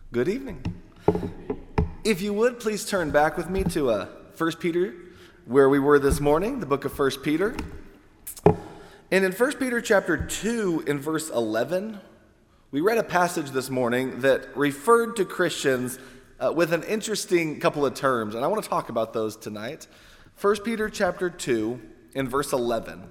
Good evening. If you would, please turn back with me to 1 Peter, where we were this morning, the book of 1 Peter. And in 1 Peter chapter 2, in verse 11, we read a passage this morning that referred to Christians with an interesting couple of terms, and I want to talk about those tonight. 1 Peter chapter 2, in verse 11.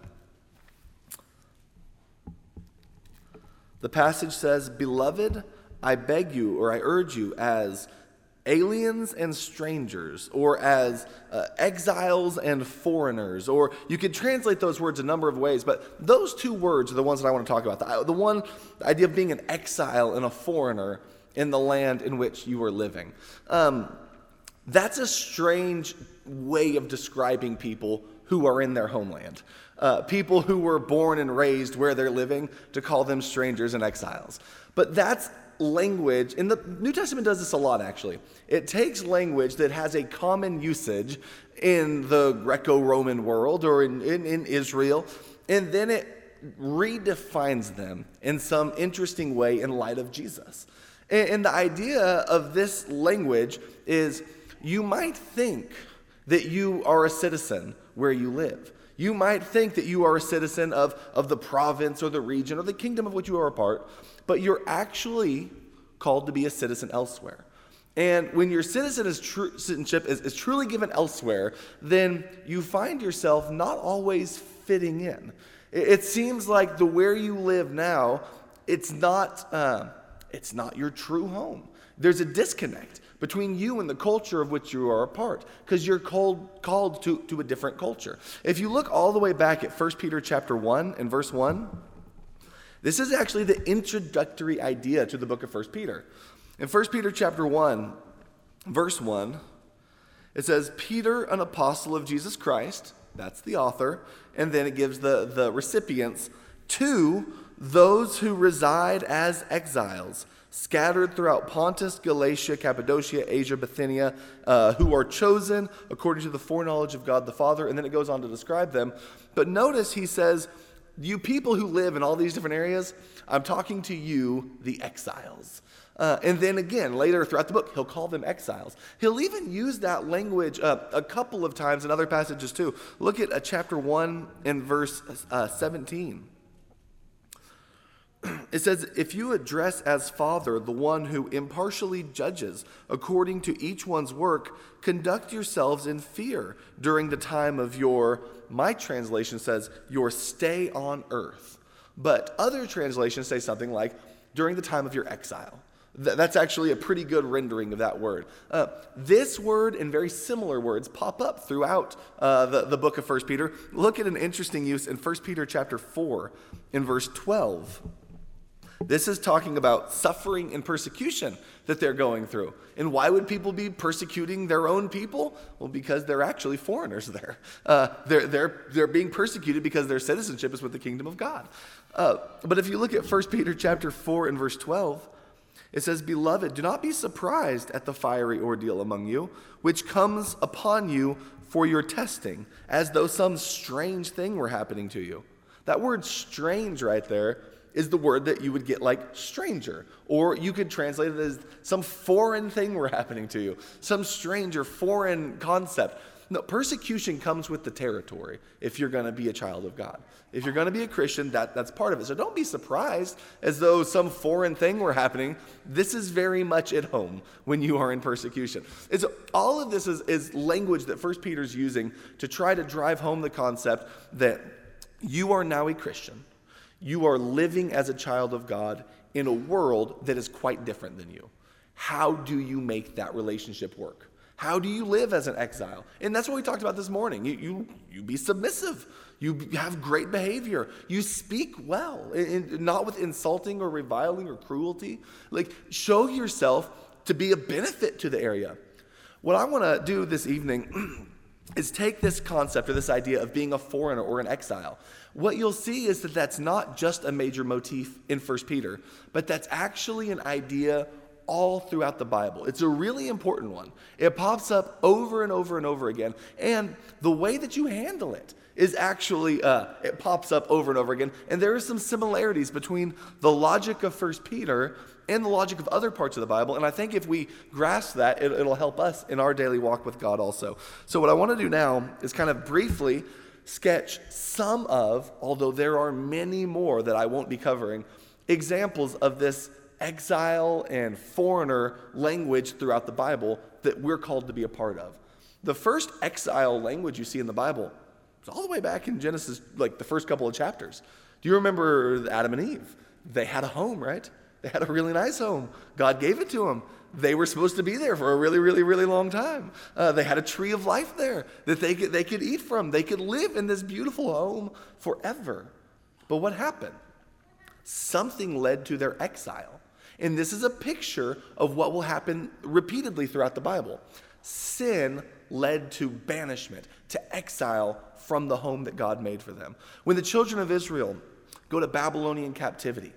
The passage says, "Beloved, I beg you, or I urge you, as aliens and strangers, or as exiles and foreigners," or you could translate those words a number of ways, but those two words are the ones that I want to talk about. The idea of being an exile and a foreigner in the land in which you are living. That's a strange way of describing people who are in their homeland. People who were born and raised where they're living, to call them strangers and exiles. But that's language, and the New Testament does this a lot actually. It takes language that has a common usage in the Greco-Roman world or in Israel, and then it redefines them in some interesting way in light of Jesus. And the idea of this language is you might think that you are a citizen where you live. You might think that you are a citizen of the province or the region or the kingdom of which you are a part, but you're actually called to be a citizen elsewhere. And when your citizenship is truly given elsewhere, then you find yourself not always fitting in. It seems like the where you live now, it's not your true home. There's a disconnect between you and the culture of which you are a part, because you're called to a different culture. If you look all the way back at 1 Peter chapter 1 and verse 1, this is actually the introductory idea to the book of 1 Peter. In 1 Peter chapter 1, verse 1, it says, "Peter, an apostle of Jesus Christ," that's the author, and then it gives the recipients, "to those who reside as exiles, scattered throughout Pontus, Galatia, Cappadocia, Asia, Bithynia, who are chosen according to the foreknowledge of God the Father," and then it goes on to describe them. But notice he says, "You people who live in all these different areas, I'm talking to you, the exiles." And then again, later throughout the book, he'll call them exiles. He'll even use that language a couple of times in other passages too. Look at chapter 1 and verse 17. It says, "If you address as Father the one who impartially judges according to each one's work, conduct yourselves in fear during the time of my translation says, your stay on earth." But other translations say something like, during the time of your exile. That's actually a pretty good rendering of that word. This word and very similar words pop up throughout the book of 1 Peter. Look at an interesting use in 1 Peter chapter 4 in verse 12. This is talking about suffering and persecution that they're going through. And why would people be persecuting their own people? Well, because they're actually foreigners there. They're being persecuted because their citizenship is with the kingdom of God. But if you look at 1 Peter chapter 4 and verse 12, it says, "Beloved, do not be surprised at the fiery ordeal among you, which comes upon you for your testing, as though some strange thing were happening to you." That word strange right there is the word that you would get like stranger, or you could translate it as some foreign thing were happening to you, some strange or foreign concept. No, persecution comes with the territory if you're going to be a child of God. If you're going to be a Christian, that's part of it. So don't be surprised as though some foreign thing were happening. This is very much at home when you are in persecution. All of this is language that 1 Peter's using to try to drive home the concept that you are now a Christian. You are living as a child of God in a world that is quite different than you. How do you make that relationship work? How do you live as an exile? And that's what we talked about this morning. You be submissive. You have great behavior. You speak well, not with insulting or reviling or cruelty. Like, show yourself to be a benefit to the area. What I want to do this evening is take this concept or this idea of being a foreigner or an exile. What you'll see is that that's not just a major motif in 1 Peter, but that's actually an idea all throughout the Bible. It's a really important one. It pops up over and over and over again. And the way that you handle it is actually, it pops up over and over again. And there are some similarities between the logic of 1 Peter and the logic of other parts of the Bible. And I think if we grasp that, it'll help us in our daily walk with God also. So what I want to do now is kind of briefly sketch some of, although there are many more that I won't be covering, examples of this exile and foreigner language throughout the Bible that we're called to be a part of. The first exile language you see in the Bible is all the way back in Genesis, like the first couple of chapters. Do you remember Adam and Eve? They had a home, right? They had a really nice home. God gave it to them. They were supposed to be there for a really, really, really long time. They had a tree of life there that they could eat from. They could live in this beautiful home forever. But what happened? Something led to their exile. And this is a picture of what will happen repeatedly throughout the Bible. Sin led to banishment, to exile from the home that God made for them. When the children of Israel go to Babylonian captivity,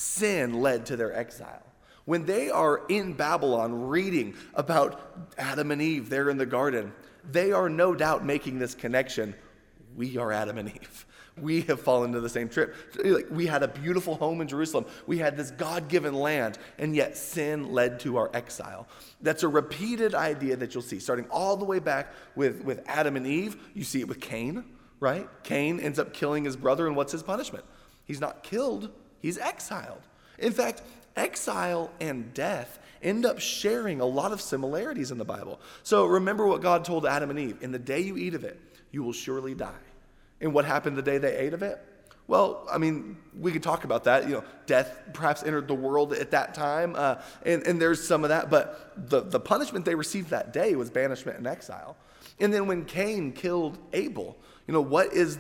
sin led to their exile. When they are in Babylon reading about Adam and Eve there in the garden, they are no doubt making this connection. We are Adam and Eve. We have fallen into the same trip. We had a beautiful home in Jerusalem. We had this God-given land, and yet sin led to our exile. That's a repeated idea that you'll see, starting all the way back with Adam and Eve. You see it with Cain, right? Cain ends up killing his brother, and what's his punishment? He's not killed. He's exiled. In fact, exile and death end up sharing a lot of similarities in the Bible. So remember what God told Adam and Eve. In the day you eat of it, you will surely die. And what happened the day they ate of it? Well, I mean, we could talk about that. Death perhaps entered the world at that time, and there's some of that. But the punishment they received that day was banishment and exile. And then when Cain killed Abel, what is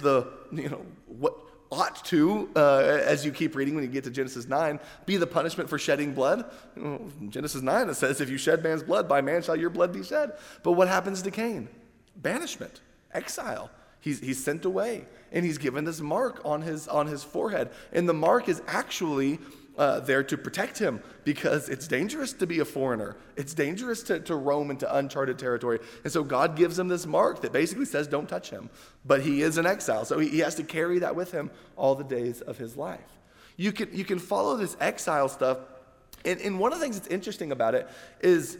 what ought to, as you keep reading when you get to Genesis 9, be the punishment for shedding blood? In Genesis 9, it says, if you shed man's blood, by man shall your blood be shed. But what happens to Cain? Banishment, exile. He's sent away, and he's given this mark on his forehead. And the mark is actually there to protect him, because it's dangerous to be a foreigner. It's dangerous to roam into uncharted territory. And so God gives him this mark that basically says, don't touch him. But he is in exile, so he has to carry that with him all the days of his life. You can follow this exile stuff, and one of the things that's interesting about it is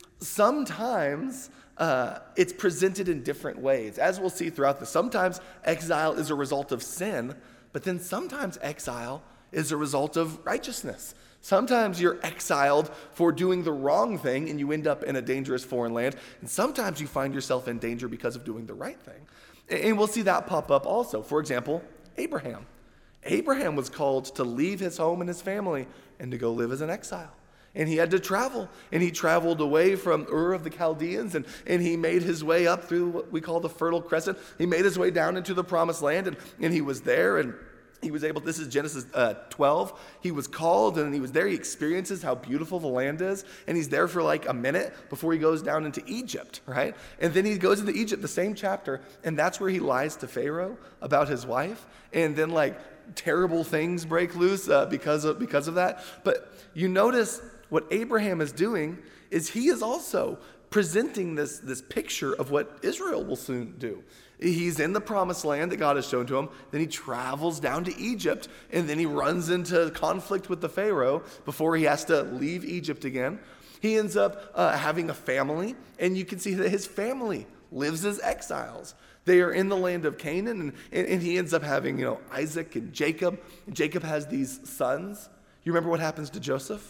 sometimes it's presented in different ways. As we'll see throughout this, sometimes exile is a result of sin, but then sometimes exile is a result of righteousness. Sometimes you're exiled for doing the wrong thing and you end up in a dangerous foreign land, and sometimes you find yourself in danger because of doing the right thing. And we'll see that pop up also. For example, Abraham. Abraham was called to leave his home and his family and to go live as an exile. And he had to travel. And he traveled away from Ur of the Chaldeans, and he made his way up through what we call the Fertile Crescent. He made his way down into the Promised Land, and he was there, and he was able, this is Genesis 12, he was called, and he was there. He experiences how beautiful the land is, and he's there for like a minute before he goes down into Egypt, right? And then he goes into Egypt, the same chapter, and that's where he lies to Pharaoh about his wife, and then like terrible things break loose because of that. But you notice what Abraham is doing is he is also presenting this picture of what Israel will soon do. He's in the Promised Land that God has shown to him. Then he travels down to Egypt, and then he runs into conflict with the Pharaoh before he has to leave Egypt again. He ends up having a family, and you can see that his family lives as exiles. They are in the land of Canaan, and he ends up having Isaac and Jacob. Jacob has these sons. You remember what happens to Joseph?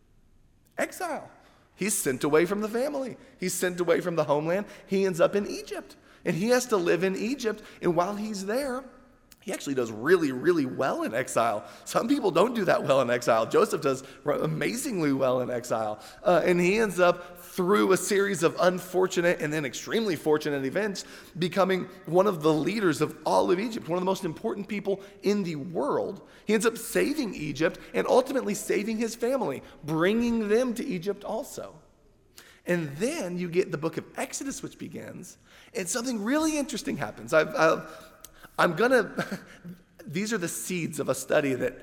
Exile. He's sent away from the family. He's sent away from the homeland. He ends up in Egypt. And he has to live in Egypt. And while he's there, he actually does really, really well in exile. Some people don't do that well in exile. Joseph does amazingly well in exile. And he ends up, through a series of unfortunate and then extremely fortunate events, becoming one of the leaders of all of Egypt, one of the most important people in the world. He ends up saving Egypt and ultimately saving his family, bringing them to Egypt also. And then you get the book of Exodus, which begins, and something really interesting happens. These are the seeds of a study that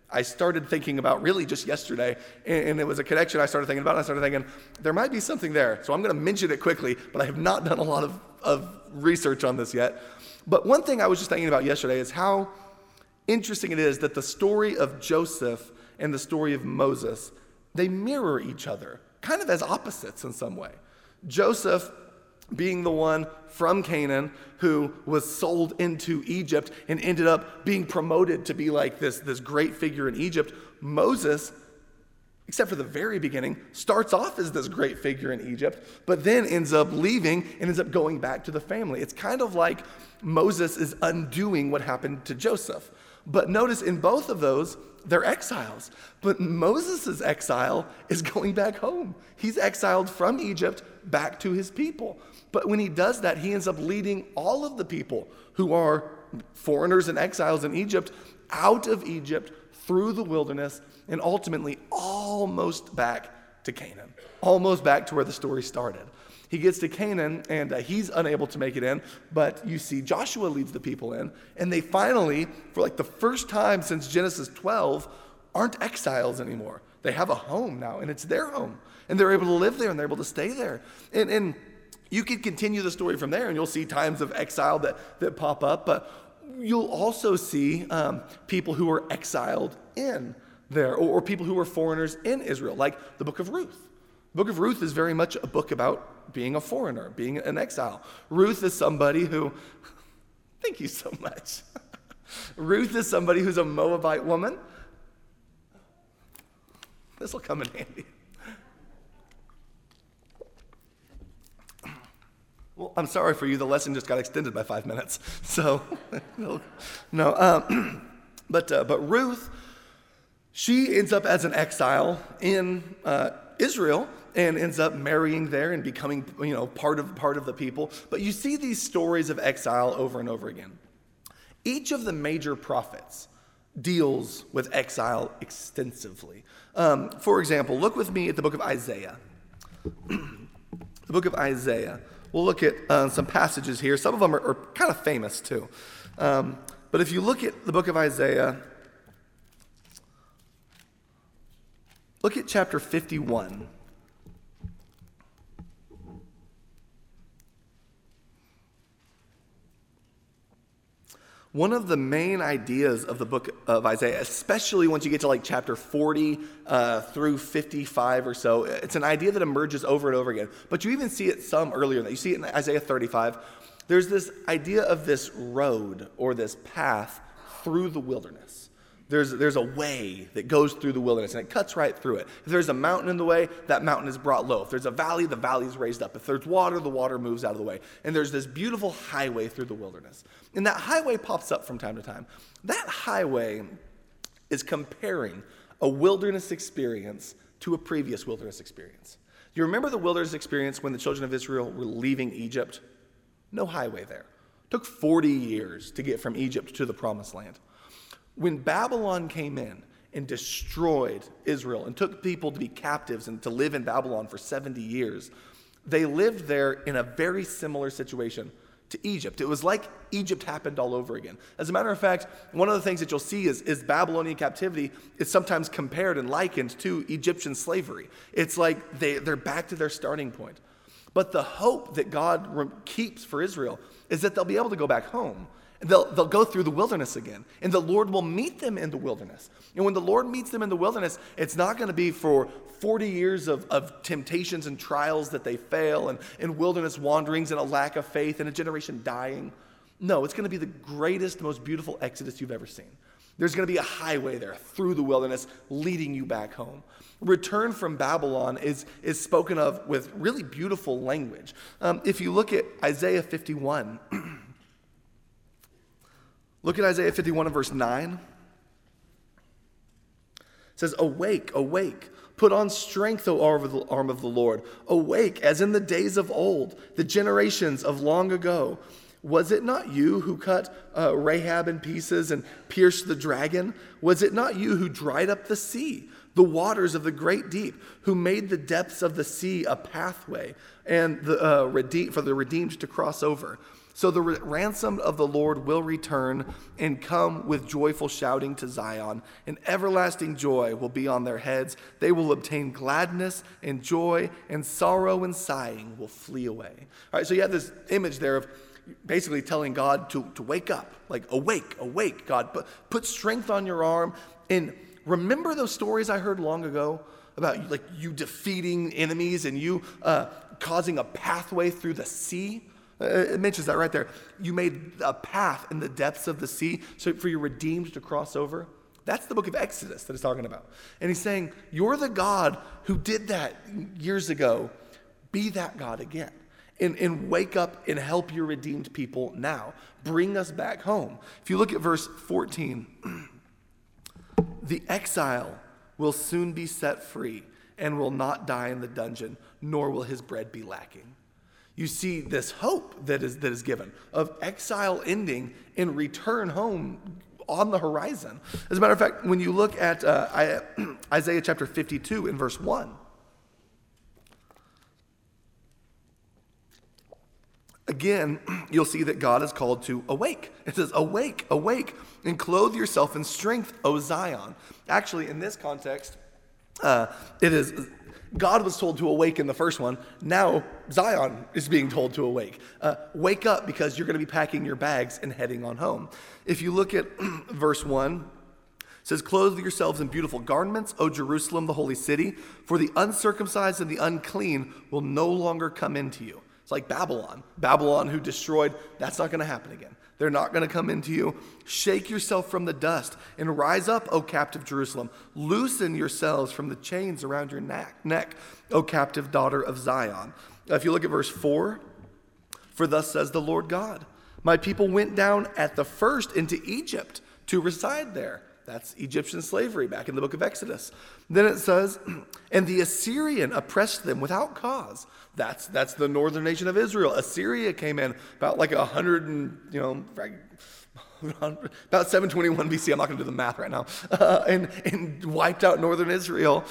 I started thinking about really just yesterday, and it was a connection I started thinking about, and I started thinking, there might be something there. So I'm going to mention it quickly, but I have not done a lot of research on this yet. But one thing I was just thinking about yesterday is how interesting it is that the story of Joseph and the story of Moses, they mirror each other, kind of as opposites in some way. Joseph being the one from Canaan who was sold into Egypt and ended up being promoted to be like this great figure in Egypt. Moses, except for the very beginning, starts off as this great figure in Egypt, but then ends up leaving and ends up going back to the family. It's kind of like Moses is undoing what happened to Joseph. But notice in both of those, they're exiles. But Moses' exile is going back home. He's exiled from Egypt back to his people. But when he does that, he ends up leading all of the people who are foreigners and exiles in Egypt out of Egypt through the wilderness and ultimately almost back to Canaan, almost back to where the story started. He gets to Canaan, and he's unable to make it in, but you see Joshua leads the people in, and they finally, for like the first time since Genesis 12, aren't exiles anymore. They have a home now, and it's their home, and they're able to live there, and they're able to stay there. And you could continue the story from there, and you'll see times of exile that pop up, but you'll also see people who are exiled in there, or people who are foreigners in Israel, like the book of Ruth. The book of Ruth is very much a book about being a foreigner, being an exile. Ruth is somebody who, thank you so much. Ruth is somebody who's a Moabite woman. This will come in handy. Well, I'm sorry for you. The lesson just got extended by 5 minutes. So, but Ruth, she ends up as an exile in Israel and ends up marrying there and becoming, part of the people. But you see these stories of exile over and over again. Each of the major prophets deals with exile extensively. For example, look with me at the book of Isaiah. The book of Isaiah. We'll look at some passages here. Some of them are kind of famous too. But if you look at the book of Isaiah, look at chapter 51. One of the main ideas of the book of Isaiah, especially once you get to like chapter 40 through 55 or so, it's an idea that emerges over and over again. But you even see it some earlier. You see it in Isaiah 35. There's this idea of this road or this path through the wilderness. There's a way that goes through the wilderness, and it cuts right through it. If there's a mountain in the way, that mountain is brought low. If there's a valley, the valley is raised up. If there's water, the water moves out of the way. And there's this beautiful highway through the wilderness. And that highway pops up from time to time. That highway is comparing a wilderness experience to a previous wilderness experience. Do you remember the wilderness experience when the children of Israel were leaving Egypt? No highway there. It took 40 years to get from Egypt to the promised land. When Babylon came in and destroyed Israel and took people to be captives and to live in Babylon for 70 years, they lived there in a very similar situation to Egypt. It was like Egypt happened all over again. As a matter of fact, one of the things that you'll see is Babylonian captivity is sometimes compared and likened to Egyptian slavery. It's like they're back to their starting point. But the hope that God keeps for Israel is that they'll be able to go back home. They'll go through the wilderness again, and the Lord will meet them in the wilderness. And when the Lord meets them in the wilderness, it's not going to be for 40 years of temptations and trials that they fail, and wilderness wanderings and a lack of faith and a generation dying. No, it's going to be the greatest, most beautiful exodus you've ever seen. There's going to be a highway there through the wilderness leading you back home. Return from Babylon is spoken of with really beautiful language. If you look at Isaiah 51, look at Isaiah 51 and verse 9. It says, "Awake, awake, put on strength, O arm of the Lord. Awake, as in the days of old, the generations of long ago. Was it not you who cut Rahab in pieces and pierced the dragon? Was it not you who dried up the sea, the waters of the great deep, who made the depths of the sea a pathway and for the redeemed to cross over?" So the ransom of the Lord will return and come with joyful shouting to Zion, and everlasting joy will be on their heads. They will obtain gladness and joy, and sorrow and sighing will flee away. All right, so you have this image there of basically telling God to wake up, like awake, God. Put strength on your arm. And remember those stories I heard long ago about like you defeating enemies and you causing a pathway through the sea? It mentions that right there. You made a path in the depths of the sea so for your redeemed to cross over. That's the book of Exodus that it's talking about. And he's saying, you're the God who did that years ago. Be that God again. And wake up and help your redeemed people now. Bring us back home. If you look at verse 14, the exile will soon be set free and will not die in the dungeon, nor will his bread be lacking. You see this hope that is given of exile ending and return home on the horizon. As a matter of fact, when you look at Isaiah chapter 52 in verse 1, again, you'll see that God is called to awake. It says, awake, and clothe yourself in strength, O Zion. Actually, in this context, it is God was told to awake in the first one. Now Zion is being told to awake. Wake up because you're going to be packing your bags and heading on home. If you look at verse 1, it says, clothe yourselves in beautiful garments, O Jerusalem, the holy city, for the uncircumcised and the unclean will no longer come into you. It's like Babylon who destroyed, that's not going to happen again. They're not going to come into you. Shake yourself from the dust and rise up, O captive Jerusalem. Loosen yourselves from the chains around your neck, O captive daughter of Zion. If you look at verse 4, for thus says the Lord God, my people went down at the first into Egypt to reside there. That's Egyptian slavery back in the book of Exodus. Then it says, and the Assyrian oppressed them without cause. That's the northern nation of Israel. Assyria came in about like 100 and, about 721 BC. I'm not going to do the math right now. And wiped out northern Israel.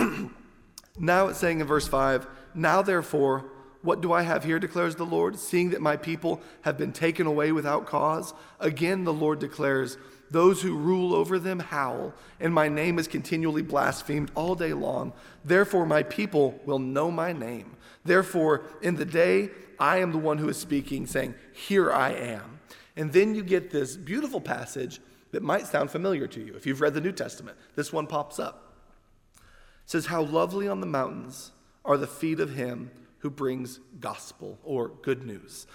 Now it's saying in verse 5, now therefore, what do I have here, declares the Lord, seeing that my people have been taken away without cause? Again, the Lord declares, those who rule over them howl, and my name is continually blasphemed all day long. Therefore, my people will know my name. Therefore, in the day, I am the one who is speaking, saying, here I am. And then you get this beautiful passage that might sound familiar to you. If you've read the New Testament, this one pops up. It says, how lovely on the mountains are the feet of him who brings gospel or good news,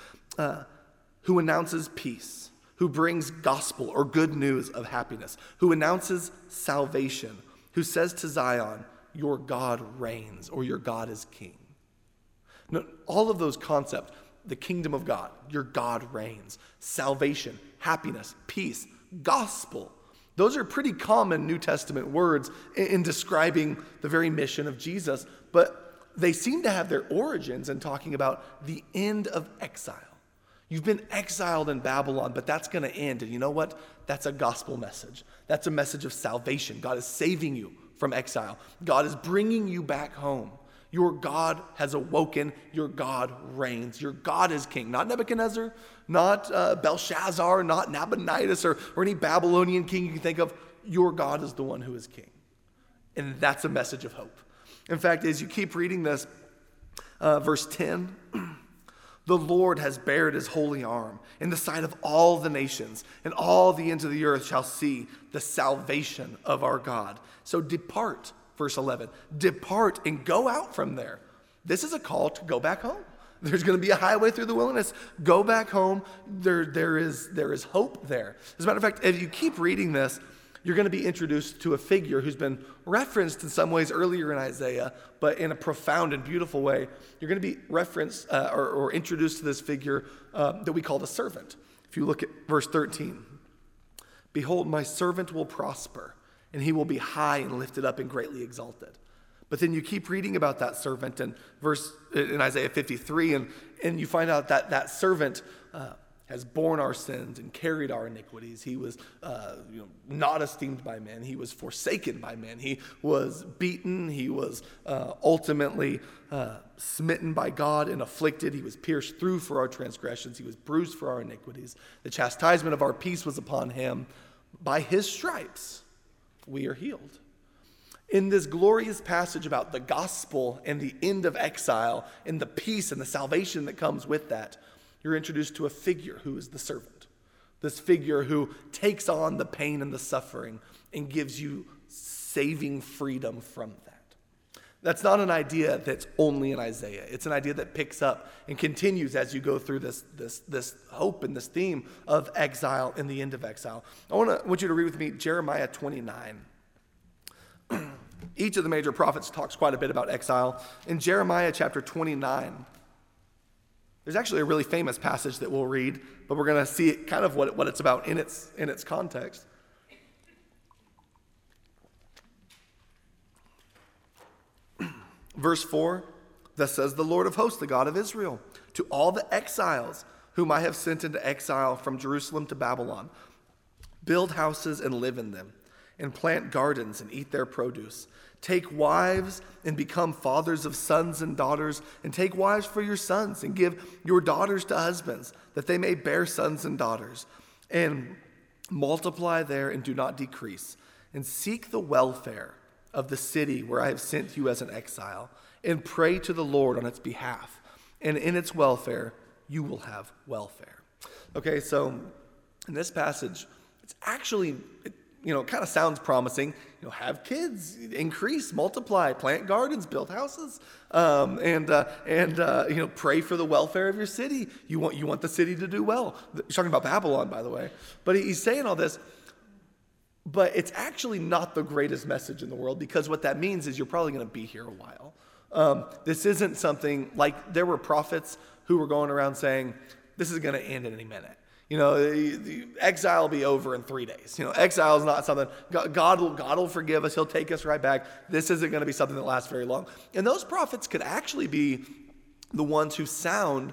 who announces peace, who brings gospel or good news of happiness, who announces salvation, who says to Zion, your God reigns, or your God is king. Now, all of those concepts, the kingdom of God, your God reigns, salvation, happiness, peace, gospel, those are pretty common New Testament words in describing the very mission of Jesus, but they seem to have their origins in talking about the end of exile. You've been exiled in Babylon, but that's going to end. And you know what? That's a gospel message. That's a message of salvation. God is saving you from exile. God is bringing you back home. Your God has awoken. Your God reigns. Your God is king. Not Nebuchadnezzar, not Belshazzar, not Nabonidus, or any Babylonian king you can think of. Your God is the one who is king. And that's a message of hope. In fact, as you keep reading this, verse 10, the Lord has bared his holy arm in the sight of all the nations, and all the ends of the earth shall see the salvation of our God. So depart, verse 11, depart and go out from there. This is a call to go back home. There's going to be a highway through the wilderness. Go back home. There is hope there. As a matter of fact, if you keep reading this, you're going to be introduced to a figure who's been referenced in some ways earlier in Isaiah, but in a profound and beautiful way. You're going to be referenced or introduced to this figure that we call the servant. If you look at verse 13, behold, my servant will prosper, and he will be high and lifted up and greatly exalted. But then you keep reading about that servant in Isaiah 53, and you find out that servant has borne our sins and carried our iniquities. He was not esteemed by men. He was forsaken by men. He was beaten. He was ultimately smitten by God and afflicted. He was pierced through for our transgressions. He was bruised for our iniquities. The chastisement of our peace was upon him. By his stripes, we are healed. In this glorious passage about the gospel and the end of exile and the peace and the salvation that comes with that, you're introduced to a figure who is the servant. This figure who takes on the pain and the suffering and gives you saving freedom from that. That's not an idea that's only in Isaiah. It's an idea that picks up and continues as you go through this hope and this theme of exile and the end of exile. I want you to read with me Jeremiah 29. Each of the major prophets talks quite a bit about exile. In Jeremiah chapter 29, there's actually a really famous passage that we'll read, but we're going to see kind of what it's about in its context. Verse 4, thus says the Lord of hosts, the God of Israel, to all the exiles whom I have sent into exile from Jerusalem to Babylon, build houses and live in them, and plant gardens and eat their produce. Take wives and become fathers of sons and daughters, and take wives for your sons, and give your daughters to husbands, that they may bear sons and daughters, and multiply there and do not decrease, and seek the welfare of the city where I have sent you as an exile, and pray to the Lord on its behalf, and in its welfare you will have welfare. Okay, so in this passage, it's actually, kind of sounds promising. Have kids, increase, multiply, plant gardens, build houses, and pray for the welfare of your city. You want the city to do well. He's talking about Babylon, by the way. But he's saying all this, but it's actually not the greatest message in the world, because what that means is you're probably going to be here a while. This isn't something like there were prophets who were going around saying, this is going to end in any minute. The exile will be over in 3 days. Exile is not something, God will forgive us. He'll take us right back. This isn't going to be something that lasts very long. And those prophets could actually be the ones who sound,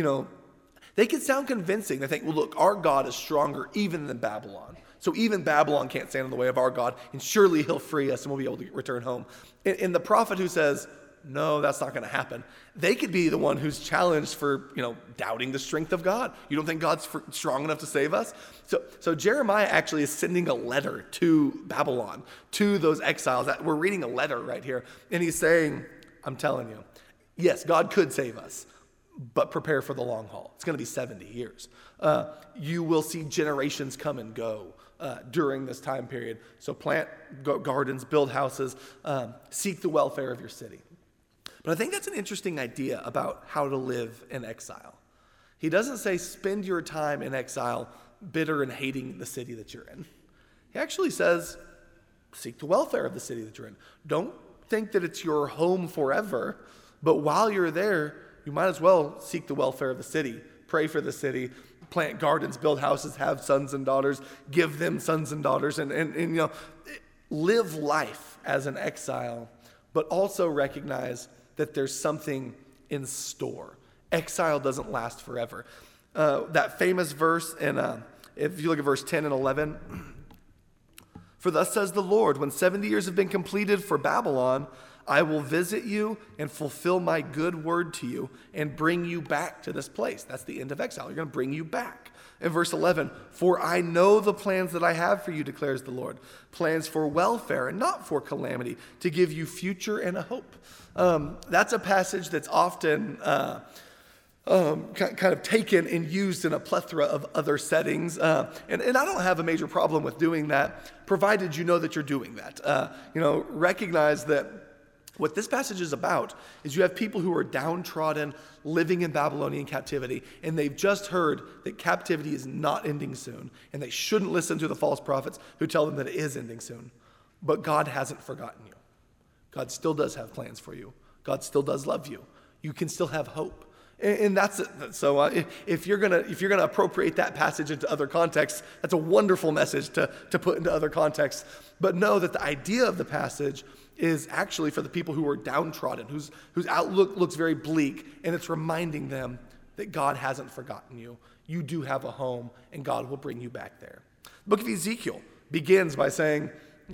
they could sound convincing. They think, well, look, our God is stronger even than Babylon. So even Babylon can't stand in the way of our God, and surely he'll free us and we'll be able to return home. And the prophet who says, no, that's not going to happen, they could be the one who's challenged for, doubting the strength of God. You don't think God's strong enough to save us? So Jeremiah actually is sending a letter to Babylon, to those exiles. We're reading a letter right here. And he's saying, I'm telling you, yes, God could save us, but prepare for the long haul. It's going to be 70 years. You will see generations come and go during this time period. So plant gardens, build houses, seek the welfare of your city. But I think that's an interesting idea about how to live in exile. He doesn't say spend your time in exile bitter and hating the city that you're in. He actually says seek the welfare of the city that you're in. Don't think that it's your home forever, but while you're there, you might as well seek the welfare of the city. Pray for the city, plant gardens, build houses, have sons and daughters, give them sons and daughters, and live life as an exile, but also recognize that there's something in store. Exile doesn't last forever. That famous verse, if you look at verse 10 and 11, for thus says the Lord, when 70 years have been completed for Babylon, I will visit you and fulfill my good word to you and bring you back to this place. That's the end of exile. You're going to bring you back. In verse 11, for I know the plans that I have for you, declares the Lord, plans for welfare and not for calamity, to give you future and a hope. That's a passage that's often kind of taken and used in a plethora of other settings. And I don't have a major problem with doing that, provided you know that you're doing that. Recognize that what this passage is about is you have people who are downtrodden, living in Babylonian captivity, and they've just heard that captivity is not ending soon, and they shouldn't listen to the false prophets who tell them that it is ending soon. But God hasn't forgotten you. God still does have plans for you. God still does love you. You can still have hope. And that's it. So if you're gonna appropriate that passage into other contexts, that's a wonderful message to put into other contexts. But know that the idea of the passage is actually for the people who are downtrodden, whose outlook looks very bleak, and it's reminding them that God hasn't forgotten you. You do have a home, and God will bring you back there. The book of Ezekiel begins by saying,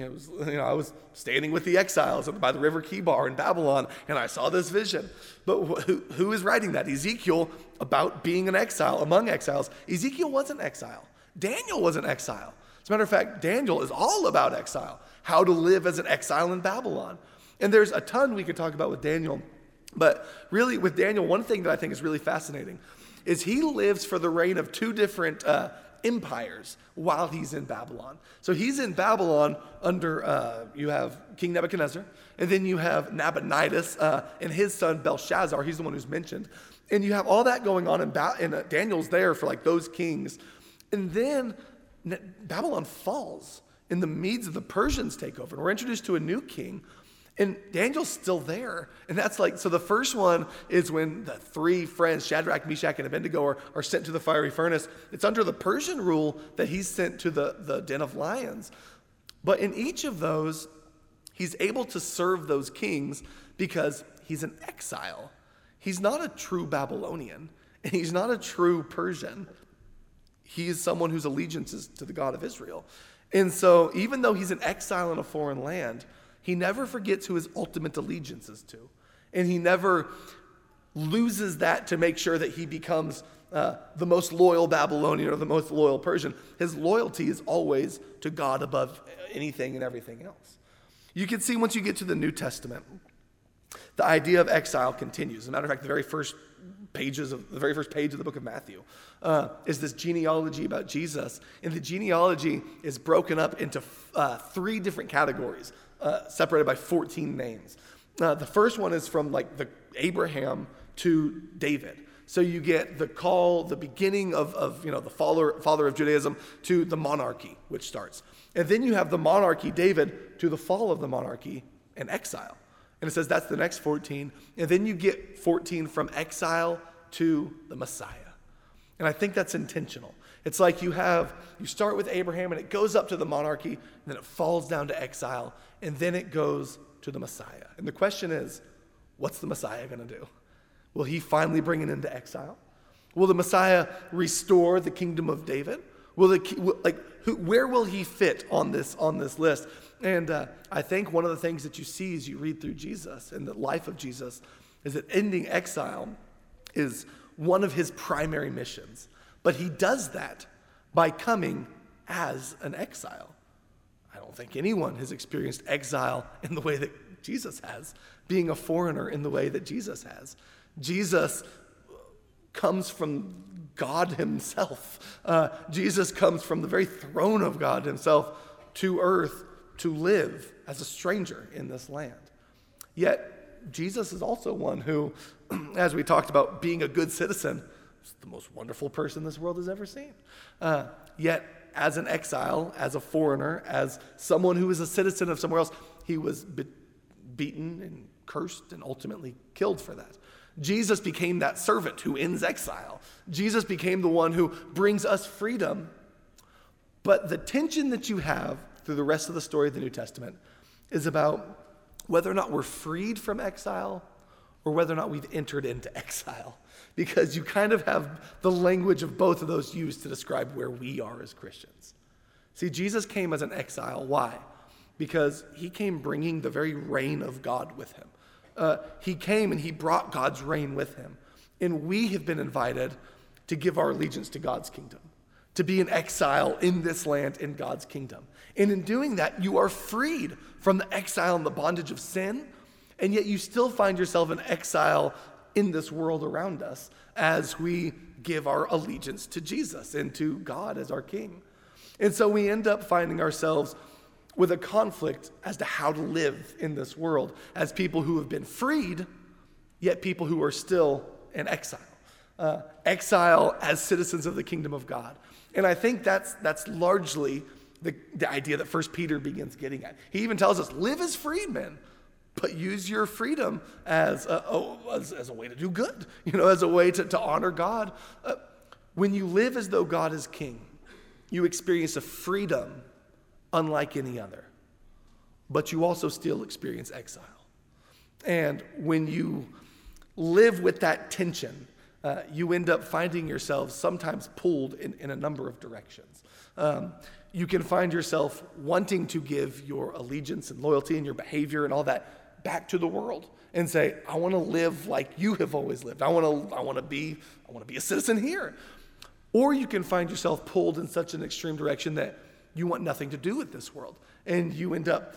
I was standing with the exiles by the river Kibar in Babylon, and I saw this vision. But who is writing that? Ezekiel, about being an exile, among exiles. Ezekiel was an exile. Daniel was an exile. As a matter of fact, Daniel is all about exile, how to live as an exile in Babylon. And there's a ton we could talk about with Daniel. But really, with Daniel, one thing that I think is really fascinating is he lives for the reign of two different empires while he's in Babylon. So he's in Babylon under, you have King Nebuchadnezzar, and then you have Nabonidus and his son Belshazzar. He's the one who's mentioned. And you have all that going on, and Daniel's there for like those kings. And then Babylon falls, and the Medes and the Persians take over. And we're introduced to a new king, and Daniel's still there. And that's like, so the first one is when the three friends, Shadrach, Meshach, and Abednego, are sent to the fiery furnace. It's under the Persian rule that he's sent to the den of lions. But in each of those, he's able to serve those kings because he's an exile. He's not a true Babylonian, and he's not a true Persian. He is someone whose allegiance is to the God of Israel. And so even though he's an exile in a foreign land, he never forgets who his ultimate allegiance is to. And he never loses that to make sure that he becomes the most loyal Babylonian or the most loyal Persian. His loyalty is always to God above anything and everything else. You can see once you get to the New Testament, the idea of exile continues. As a matter of fact, the very first page of the book of Matthew is this genealogy about Jesus. And the genealogy is broken up into three different categories, separated by 14 names. The first one is from like the Abraham to David. So you get the call, the beginning of the father of Judaism to the monarchy, which starts. And then you have the monarchy, David, to the fall of the monarchy and exile. And it says that's the next 14. And then you get 14 from exile to the Messiah. And I think that's intentional. It's like you start with Abraham and it goes up to the monarchy, and then it falls down to exile, and then it goes to the Messiah. And the question is, what's the Messiah going to do? Will he finally bring it into exile? Will the Messiah restore the kingdom of David? Where will he fit on this list? And I think one of the things that you see as you read through Jesus and the life of Jesus is that ending exile is one of his primary missions. But he does that by coming as an exile. I don't think anyone has experienced exile in the way that Jesus has, being a foreigner in the way that Jesus has. Jesus comes from God himself. Jesus comes from the very throne of God himself to earth to live as a stranger in this land. Yet, Jesus is also one who, as we talked about being a good citizen, is the most wonderful person this world has ever seen. Yet, as an exile, as a foreigner, as someone who is a citizen of somewhere else, he was beaten and cursed and ultimately killed for that. Jesus became that servant who ends exile. Jesus became the one who brings us freedom. But the tension that you have through the rest of the story of the New Testament is about whether or not we're freed from exile or whether or not we've entered into exile. Because you kind of have the language of both of those used to describe where we are as Christians. See, Jesus came as an exile. Why? Because he came bringing the very reign of God with him. He came and he brought God's reign with him. And we have been invited to give our allegiance to God's kingdom, to be an exile in this land in God's kingdom. And in doing that, you are freed from the exile and the bondage of sin, and yet you still find yourself in exile in this world around us as we give our allegiance to Jesus and to God as our King. And so we end up finding ourselves with a conflict as to how to live in this world as people who have been freed, yet people who are still in exile. Exile as citizens of the kingdom of God. And I think that's largely the idea that 1 Peter begins getting at. He even tells us, live as freedmen, but use your freedom as a way to do good, as a way to honor God. When you live as though God is king, you experience a freedom unlike any other. But you also still experience exile. And when you live with that tension, you end up finding yourselves sometimes pulled in a number of directions. You can find yourself wanting to give your allegiance and loyalty and your behavior and all that back to the world and say, I want to live like you have always lived. I want to be a citizen here. Or you can find yourself pulled in such an extreme direction that you want nothing to do with this world. And you end up,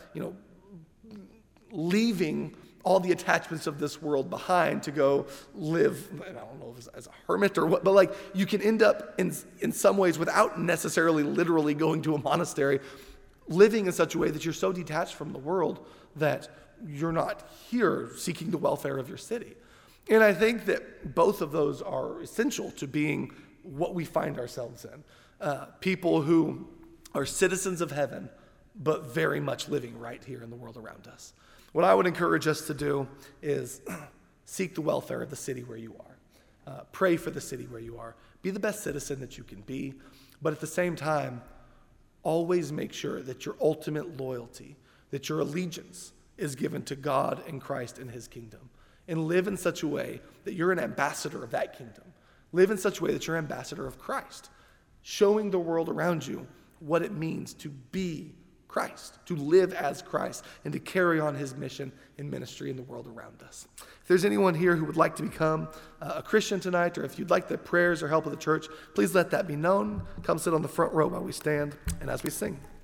leaving all the attachments of this world behind to go live, I don't know if it's as a hermit or what, but like you can end up in some ways without necessarily literally going to a monastery, living in such a way that you're so detached from the world that you're not here seeking the welfare of your city. And I think that both of those are essential to being what we find ourselves in. People who are citizens of heaven, but very much living right here in the world around us. What I would encourage us to do is seek the welfare of the city where you are. Pray for the city where you are. Be the best citizen that you can be, but at the same time, always make sure that your ultimate loyalty, that your allegiance is given to God and Christ and his kingdom. And live in such a way that you're an ambassador of that kingdom. Live in such a way that you're an ambassador of Christ, showing the world around you what it means to be Christ, to live as Christ, and to carry on his mission and ministry in the world around us. If there's anyone here who would like to become a Christian tonight, or if you'd like the prayers or help of the church, please let that be known. Come sit on the front row while we stand and as we sing.